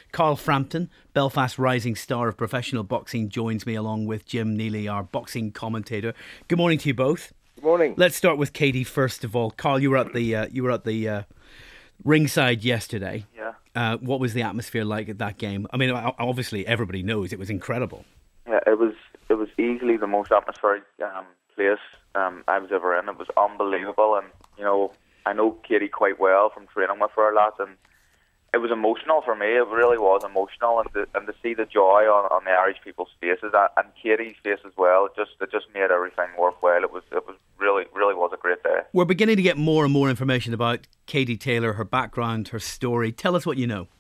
Carl Frampton, Belfast rising star of professional boxing, joins me along with Jim Neely, our boxing commentator. Good morning to you both. Good morning. Let's start with Katie first of all. Carl, you were at the ringside yesterday. Yeah. What was the atmosphere like at that game? I mean, obviously everybody knows it was incredible. Yeah, it was easily the most atmospheric place I was ever in. It was unbelievable, and I know Katie quite well from training with her a lot, and it was emotional for me. It really was emotional, and to see the joy on the Irish people's faces and Katie's face as well, it just made everything worthwhile. It was really was a great day. We're beginning to get more and more information about Katie Taylor, her background, her story. Tell us what you know.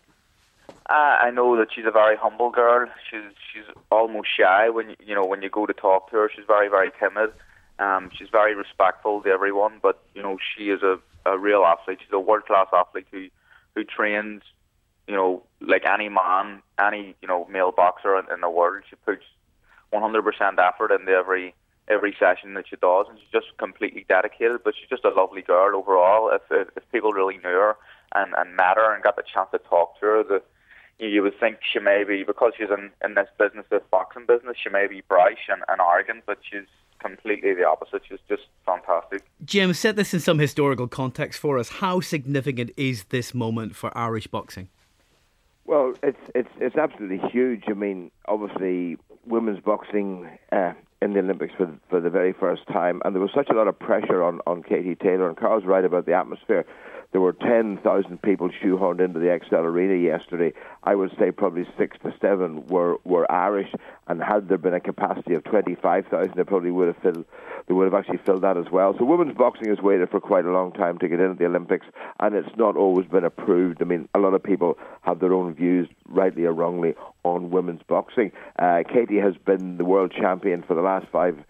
I know that she's a very humble girl. She's almost shy when you go to talk to her. She's very, very timid. She's very respectful to everyone, but she is a real athlete. She's a world-class athlete who trains, like any man, any male boxer in the world. She puts 100% effort into every session that she does, and she's just completely dedicated. But she's just a lovely girl overall. If people really knew her and met her and got the chance to talk to her, you would think she may be, because she's in this business, this boxing business, she may be brash and arrogant, but she's completely the opposite. She's just fantastic. Jim, set this in some historical context for us. How significant is this moment for Irish boxing? Well, it's absolutely huge. I mean, obviously, women's boxing in the Olympics for the very first time, and there was such a lot of pressure on Katie Taylor, and Carl's right about the atmosphere. There were 10,000 people shoehorned into the XL Arena yesterday. I would say probably 6 to 7 were Irish, and had there been a capacity of 25,000, they probably would have actually filled that as well. So women's boxing has waited for quite a long time to get into the Olympics, and it's not always been approved. I mean, a lot of people have their own views, rightly or wrongly, on women's boxing. Katie has been the world champion for the last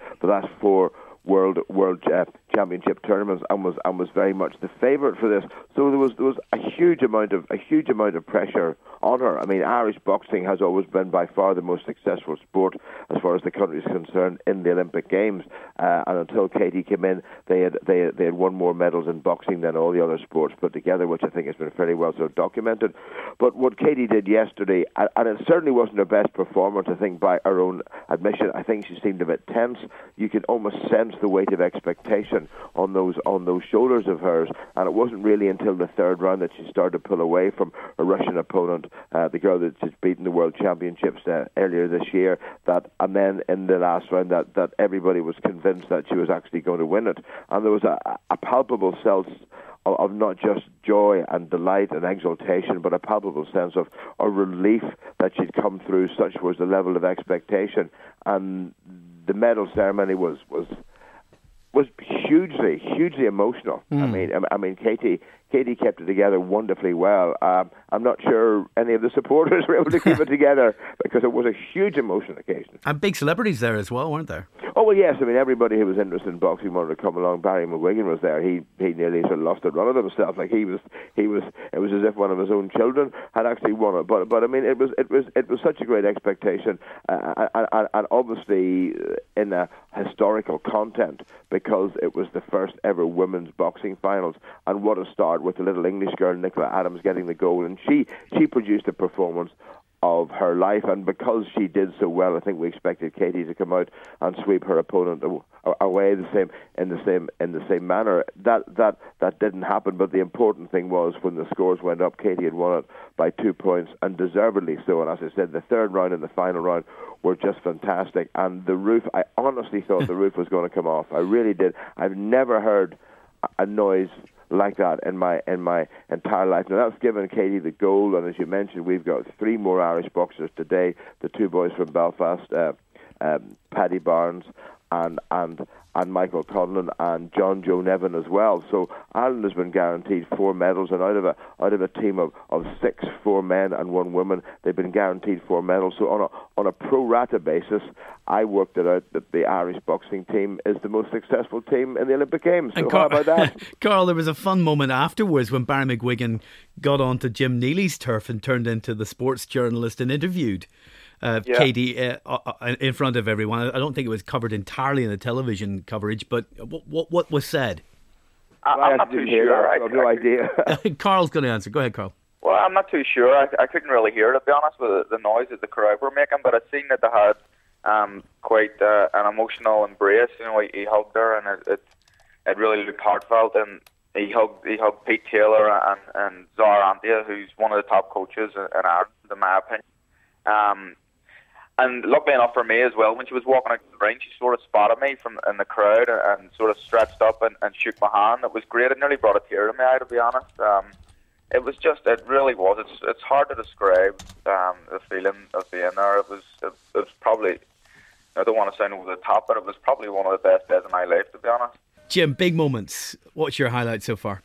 4 World Championship tournaments, and was very much the favourite for this. So there was a huge amount of pressure on her. I mean, Irish boxing has always been by far the most successful sport as far as the country is concerned in the Olympic Games. And until Katie came in, they had won more medals in boxing than all the other sports put together, which I think has been fairly well sort of documented. But what Katie did yesterday, and it certainly wasn't her best performance, I think, by her own admission. I think she seemed a bit tense. You could almost sense the weight of expectation on those shoulders of hers, and it wasn't really until the third round that she started to pull away from a Russian opponent, the girl that she's beaten the World Championships earlier this year, and then in the last round that everybody was convinced that she was actually going to win it. And there was a palpable sense of not just joy and delight and exultation, but a palpable sense of relief that she'd come through. Such was the level of expectation, and the medal ceremony was hugely emotional. I mean, Katie kept it together wonderfully well. I'm not sure any of the supporters were able to keep it together, because it was a huge emotional occasion. And big celebrities there as well, weren't there? Oh, well, yes. I mean, everybody who was interested in boxing wanted to come along. Barry McGuigan was there. He nearly sort of lost the run of himself. Like it was as if one of his own children had actually won it. But I mean, it was such a great expectation, and obviously in a historical content, because it was the first ever women's boxing finals, and what a start with the little English girl Nicola Adams getting the goal, and she produced a performance of her life, and because she did so well, I think we expected Katie to come out and sweep her opponent away in the same manner. That didn't happen, but the important thing was when the scores went up, Katie had won it by 2 points, and deservedly so. And as I said, the third round and the final round were just fantastic, and the roof, I honestly thought the roof was going to come off. I really did. I've never heard a noise like that in my entire life. Now that's given Katie the gold, and as you mentioned, we've got 3 more Irish boxers today. The 2 boys from Belfast, Paddy Barnes and Michael Conlon, and John Joe Nevin as well. So Ireland has been guaranteed 4 medals, and out of a team of 6, 4 men and 1 woman, they've been guaranteed 4 medals. So on a pro rata basis, I worked it out that the Irish boxing team is the most successful team in the Olympic Games. So how about that? Carl, there was a fun moment afterwards when Barry McGuigan got onto Jim Neely's turf and turned into the sports journalist and interviewed Katie in front of everyone. I don't think it was covered entirely in the television coverage, but what was said? I'm not too sure. I have no idea. Carl's going to answer. Go ahead, Carl. Well, I'm not too sure. I couldn't really hear it, to be honest, with the noise that the crowd were making, but I'd seen that they had quite an emotional embrace. You know, he hugged her, and it really looked heartfelt. And he hugged Pete Taylor and Zara Antia, who's one of the top coaches in Ireland, in my opinion. And luckily enough for me as well, when she was walking out the ring, she sort of spotted me from in the crowd and sort of stretched up and shook my hand. It was great. It nearly brought a tear to my eye, to be honest. It was just, it really was. It's hard to describe the feeling of being there. It was probably, I don't want to sound over the top, but it was probably one of the best days of my life, to be honest. Jim, big moments. What's your highlight so far?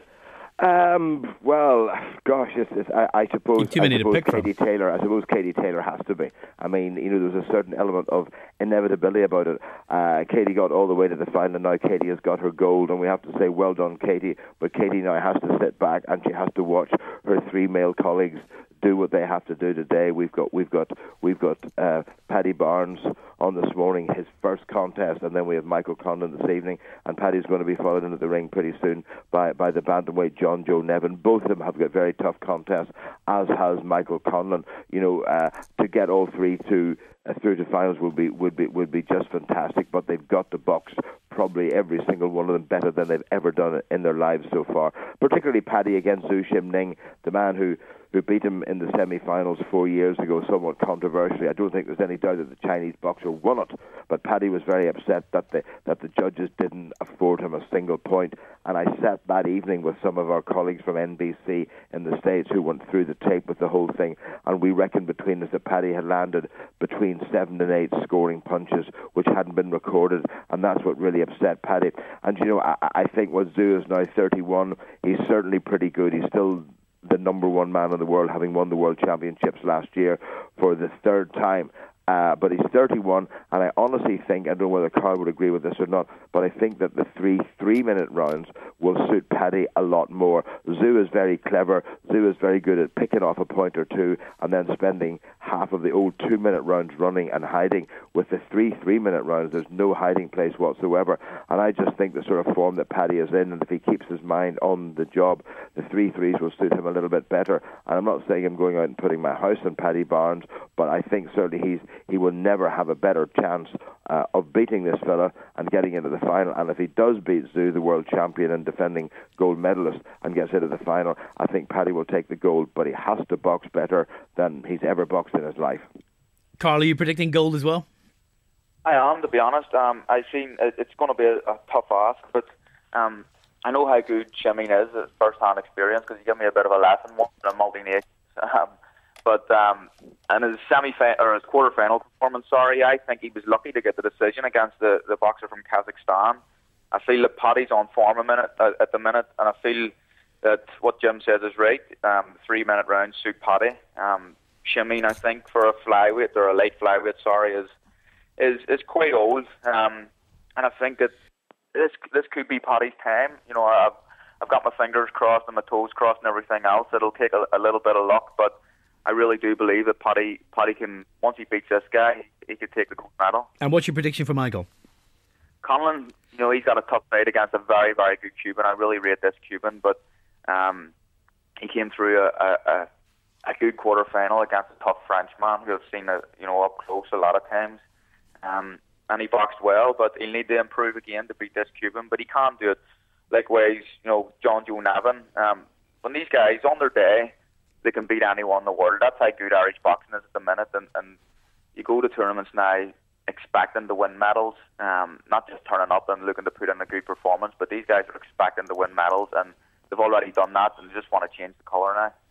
Well, gosh, I suppose too many to pick Katie from. Taylor. I suppose Katie Taylor has to be. I mean, you know, there's a certain element of inevitability about it. Katie got all the way to the final, and now Katie has got her gold, and we have to say, well done, Katie. But Katie now has to sit back and she has to watch her three male colleagues do what they have to do today. We've got Paddy Barnes on this morning, his first contest, and then we have Michael Conlon this evening, and Paddy's going to be followed into the ring pretty soon by the bantamweight John Joe Nevin. Both of them have got very tough contests, as has Michael Conlon. You know, to get all three through to finals would be just fantastic, but they've got to box probably every single one of them better than they've ever done in their lives so far. Particularly Paddy against Zhu Shimning, the man who beat him in the semi-finals 4 years ago, somewhat controversially. I don't think there's any doubt that the Chinese boxer won it, but Paddy was very upset that the judges didn't afford him a single point. And I sat that evening with some of our colleagues from NBC in the States who went through the tape with the whole thing, and we reckoned between us that Paddy had landed between 7 and 8 scoring punches, which hadn't been recorded, and that's what really upset Paddy. And, you know, I think what Zhu is now 31, he's certainly pretty good. He's still the number one man in the world, having won the World Championships last year for the third time. But he's 31, and I honestly think, I don't know whether Carl would agree with this or not, but I think that the three-minute rounds will suit Paddy a lot more. Zhu is very clever. Zhu is very good at picking off a point or two and then spending half of the old 2-minute rounds running and hiding. With the three-minute rounds, there's no hiding place whatsoever. And I just think the sort of form that Paddy is in, and if he keeps his mind on the job, the 3-3s will suit him a little bit better. And I'm not saying I'm going out and putting my house on Paddy Barnes, but I think certainly he will never have a better chance of beating this fella and getting into the final. And if he does beat Zhu, the world champion and defending gold medalist, and gets into the final, I think Paddy will take the gold, but he has to box better than he's ever boxed in his life. Carl, are you predicting gold as well? I am, to be honest. I've seen it's going to be a tough ask, but I know how good Shimeen is at first-hand experience, because he gave me a bit of a lesson once in a multi-nations. But in his his quarter-final performance, I think he was lucky to get the decision against the boxer from Kazakhstan. I feel that Paddy's on form at the minute, and I feel that what Jim says is right. 3-minute rounds suit Paddy. Shimeen, I think, for a flyweight, or a light flyweight, is quite old. And I think that this could be Paddy's time. You know, I've got my fingers crossed and my toes crossed and everything else. It'll take a little bit of luck, but I really do believe that Paddy can, once he beats this guy, he could take the gold medal. And what's your prediction for Michael? Conlon, you know, he's got a tough fight against a very, very good Cuban. I really rate this Cuban, but he came through a good quarter-final against a tough Frenchman who I've seen up close a lot of times. And he boxed well, but he'll need to improve again to beat this Cuban, but he can do it. Likewise, you know, John Joe Nevin. When these guys, on their day, they can beat anyone in the world. That's how good Irish boxing is at the minute, and you go to tournaments now expecting to win medals, not just turning up and looking to put in a good performance, but these guys are expecting to win medals, and they've already done that, and they just want to change the colour now.